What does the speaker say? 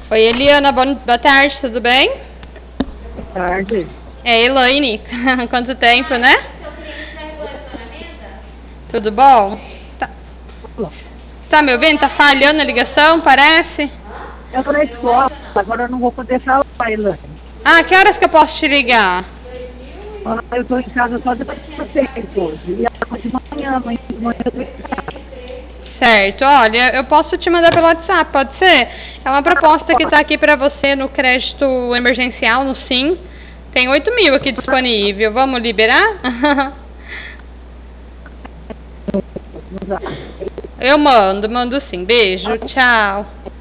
Oi, Eliana, boa tarde, tudo bem? Boa tarde. É, Elaine, quanto tempo, né? Tudo bom? Tá, você tá me ouvindo? Tá falhando a ligação, parece? Eu estou na escola, agora eu não vou poder falar, Elaine. Ah, que horas que eu posso te ligar? Eu estou em casa só depois das 6 hoje. E amanhã de manhã eu estou em casa. Certo, olha, eu posso te mandar pelo WhatsApp, pode ser? É uma proposta que tá aqui pra você no crédito emergencial, no Sim. Tem 8.000 aqui disponível, vamos liberar? No zap. Eu mando sim. Beijo, tchau.